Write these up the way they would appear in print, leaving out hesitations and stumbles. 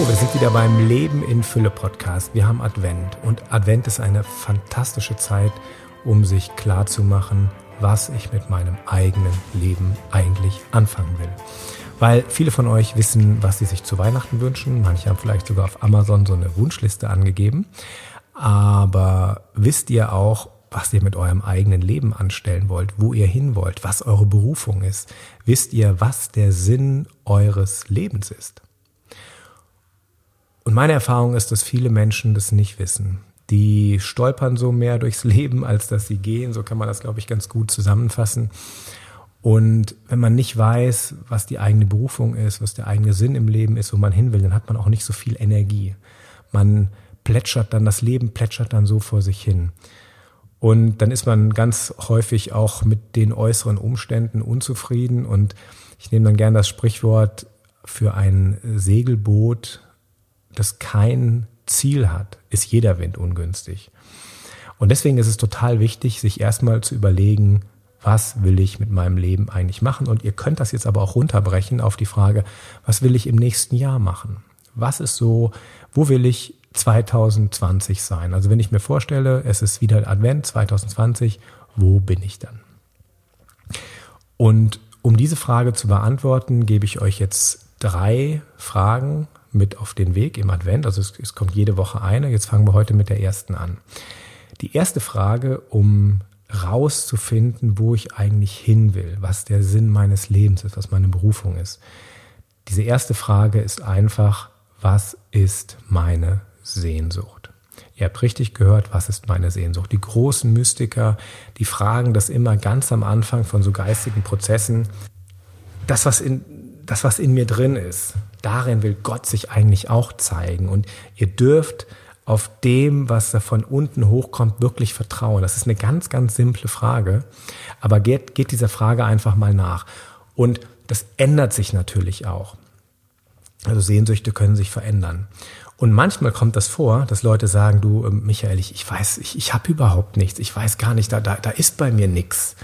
Hallo, wir sind wieder beim Leben in Fülle Podcast. Wir haben Advent und Advent ist eine fantastische Zeit, um sich klarzumachen, was ich mit meinem eigenen Leben eigentlich anfangen will. Weil viele von euch wissen, was sie sich zu Weihnachten wünschen. Manche haben vielleicht sogar auf Amazon so eine Wunschliste angegeben. Aber wisst ihr auch, was ihr mit eurem eigenen Leben anstellen wollt, wo ihr hin wollt, was eure Berufung ist? Wisst ihr, was der Sinn eures Lebens ist? Und meine Erfahrung ist, dass viele Menschen das nicht wissen. Die stolpern so mehr durchs Leben, als dass sie gehen. So kann man das, glaube ich, ganz gut zusammenfassen. Und wenn man nicht weiß, was die eigene Berufung ist, was der eigene Sinn im Leben ist, wo man hin will, dann hat man auch nicht so viel Energie. Das Leben plätschert dann so vor sich hin. Und dann ist man ganz häufig auch mit den äußeren Umständen unzufrieden. Und ich nehme dann gern das Sprichwort für ein Segelboot, das kein Ziel hat, ist jeder Wind ungünstig. Und deswegen ist es total wichtig, sich erstmal zu überlegen, was will ich mit meinem Leben eigentlich machen? Und ihr könnt das jetzt aber auch runterbrechen auf die Frage, was will ich im nächsten Jahr machen? Was ist so, wo will ich 2020 sein? Also wenn ich mir vorstelle, es ist wieder Advent 2020, wo bin ich dann? Und um diese Frage zu beantworten, gebe ich euch jetzt 3 Fragen mit auf den Weg im Advent. Also es kommt jede Woche eine. Jetzt fangen wir heute mit der ersten an. Die erste Frage, um rauszufinden, wo ich eigentlich hin will, was der Sinn meines Lebens ist, was meine Berufung ist. Diese erste Frage ist einfach, was ist meine Sehnsucht? Ihr habt richtig gehört, was ist meine Sehnsucht? Die großen Mystiker, die fragen das immer ganz am Anfang von so geistigen Prozessen. Das, was in mir drin ist, darin will Gott sich eigentlich auch zeigen. Und ihr dürft auf dem, was da von unten hochkommt, wirklich vertrauen. Das ist eine ganz, ganz simple Frage. Aber geht dieser Frage einfach mal nach. Und das ändert sich natürlich auch. Also Sehnsüchte können sich verändern. Und manchmal kommt das vor, dass Leute sagen, du Michael, ich habe überhaupt nichts. Ich weiß gar nicht, da ist bei mir nichts.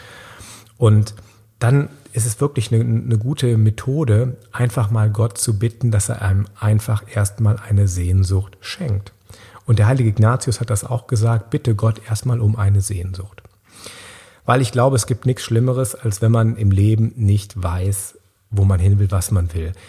Und dann ist es wirklich eine gute Methode, einfach mal Gott zu bitten, dass er einem einfach erstmal eine Sehnsucht schenkt. Und der heilige Ignatius hat das auch gesagt, bitte Gott erstmal um eine Sehnsucht. Weil ich glaube, es gibt nichts Schlimmeres, als wenn man im Leben nicht weiß, wo man hin will, was man will.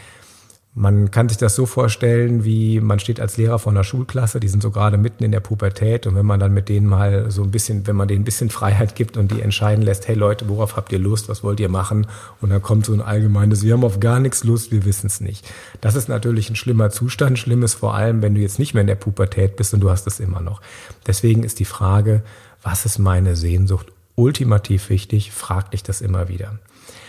Man kann sich das so vorstellen, wie man steht als Lehrer vor einer Schulklasse, die sind so gerade mitten in der Pubertät und wenn man dann mit denen mal so ein bisschen, wenn man denen ein bisschen Freiheit gibt und die entscheiden lässt, hey Leute, worauf habt ihr Lust, was wollt ihr machen? Und dann kommt so ein allgemeines, wir haben auf gar nichts Lust, wir wissen es nicht. Das ist natürlich ein schlimmer Zustand, schlimm ist vor allem, wenn du jetzt nicht mehr in der Pubertät bist und du hast es immer noch. Deswegen ist die Frage, was ist meine Sehnsucht, ultimativ wichtig, frag dich das immer wieder.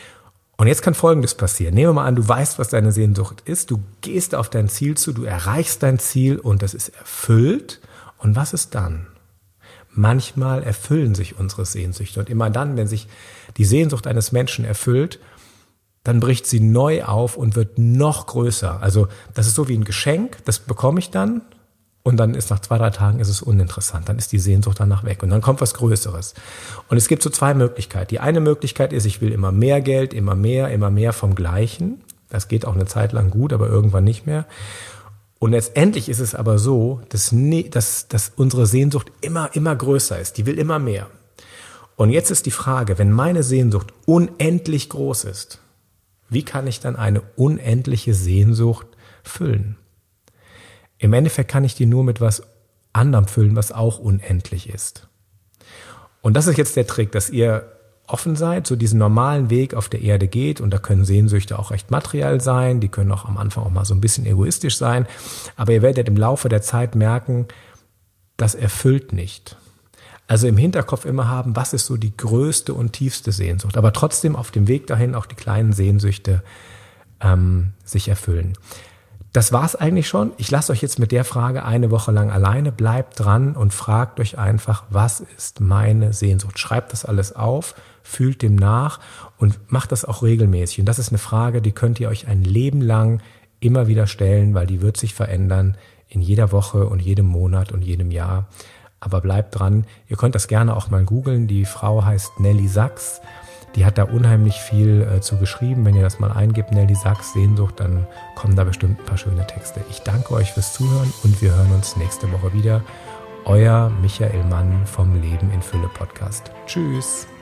Und jetzt kann Folgendes passieren. Nehmen wir mal an, du weißt, was deine Sehnsucht ist. Du gehst auf dein Ziel zu, du erreichst dein Ziel und das ist erfüllt. Und was ist dann? Manchmal erfüllen sich unsere Sehnsüchte. Und immer dann, wenn sich die Sehnsucht eines Menschen erfüllt, dann bricht sie neu auf und wird noch größer. Also das ist so wie ein Geschenk, das bekomme ich dann. Und dann ist nach 2-3 Tagen ist es uninteressant. Dann ist die Sehnsucht danach weg. Und dann kommt was Größeres. Und es gibt so 2 Möglichkeiten. Die eine Möglichkeit ist, ich will immer mehr Geld, immer mehr vom Gleichen. Das geht auch eine Zeit lang gut, aber irgendwann nicht mehr. Und letztendlich ist es aber so, dass unsere Sehnsucht immer größer ist. Die will immer mehr. Und jetzt ist die Frage, wenn meine Sehnsucht unendlich groß ist, wie kann ich dann eine unendliche Sehnsucht füllen? Im Endeffekt kann ich die nur mit was anderem füllen, was auch unendlich ist. Und das ist jetzt der Trick, dass ihr offen seid, so diesen normalen Weg auf der Erde geht. Und da können Sehnsüchte auch recht materiell sein, die können auch am Anfang auch mal so ein bisschen egoistisch sein. Aber ihr werdet im Laufe der Zeit merken, das erfüllt nicht. Also im Hinterkopf immer haben, was ist so die größte und tiefste Sehnsucht. Aber trotzdem auf dem Weg dahin auch die kleinen Sehnsüchte sich erfüllen. Das war's eigentlich schon. Ich lasse euch jetzt mit der Frage eine Woche lang alleine. Bleibt dran und fragt euch einfach, was ist meine Sehnsucht? Schreibt das alles auf, fühlt dem nach und macht das auch regelmäßig. Und das ist eine Frage, die könnt ihr euch ein Leben lang immer wieder stellen, weil die wird sich verändern in jeder Woche und jedem Monat und jedem Jahr. Aber bleibt dran. Ihr könnt das gerne auch mal googeln. Die Frau heißt Nelly Sachs. Die hat da unheimlich viel zu geschrieben. Wenn ihr das mal eingebt, Nelly Sachs, Sehnsucht, dann kommen da bestimmt ein paar schöne Texte. Ich danke euch fürs Zuhören und wir hören uns nächste Woche wieder. Euer Michael Mann vom Leben in Fülle Podcast. Tschüss.